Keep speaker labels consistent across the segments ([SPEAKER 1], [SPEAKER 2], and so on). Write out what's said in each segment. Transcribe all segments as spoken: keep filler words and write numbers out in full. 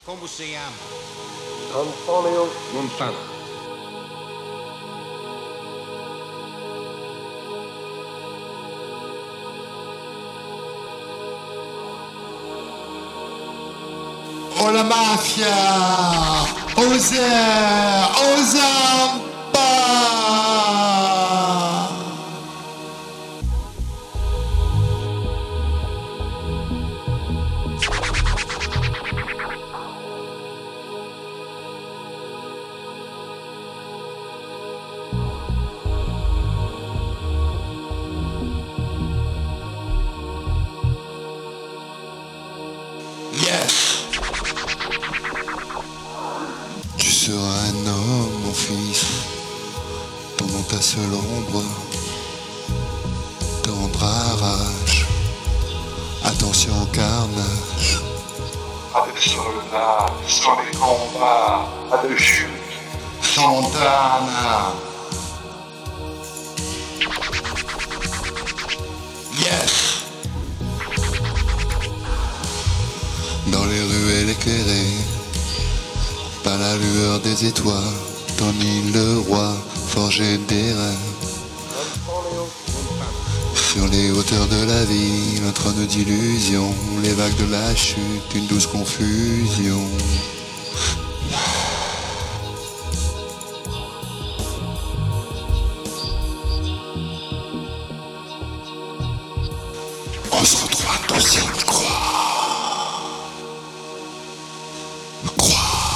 [SPEAKER 1] Como se llama?
[SPEAKER 2] Antonio Montana.
[SPEAKER 3] Oh la mafia! Oser! Ozampa! Yes! Tu seras un homme, mon fils, pendant ta seule ombre, tendre rage, attention au carnage.
[SPEAKER 2] Pas de soldats, sans les combats, pas de chute.
[SPEAKER 3] Santana! Yes! Dans les ruelles éclairées, par la lueur des étoiles, Tony le roi forgeait des rêves.
[SPEAKER 2] Antonio Montana.
[SPEAKER 3] Sur les hauteurs de la ville, un trône d'illusion, les vagues de la chute, une douce confusion. On se retrouve à deuxième croix. Croix.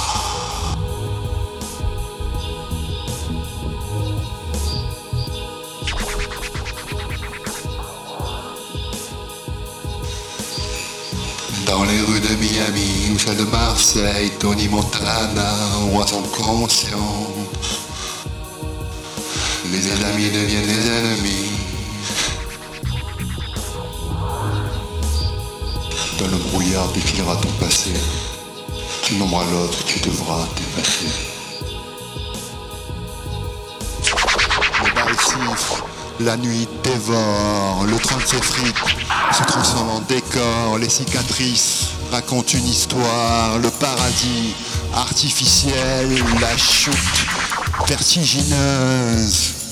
[SPEAKER 3] Dans les rues de Miami ou celles de Marseille, Tony Montana, roi sans conscience. Les amis deviennent des ennemis. Dans le brouillard défilera ton passé. D'un moment à l'autre, tu devras t'effacer. Le bal siffle, la nuit dévore, le train de s'effrite, se transforme en décor, les cicatrices racontent une histoire, le paradis artificiel, la chute vertigineuse.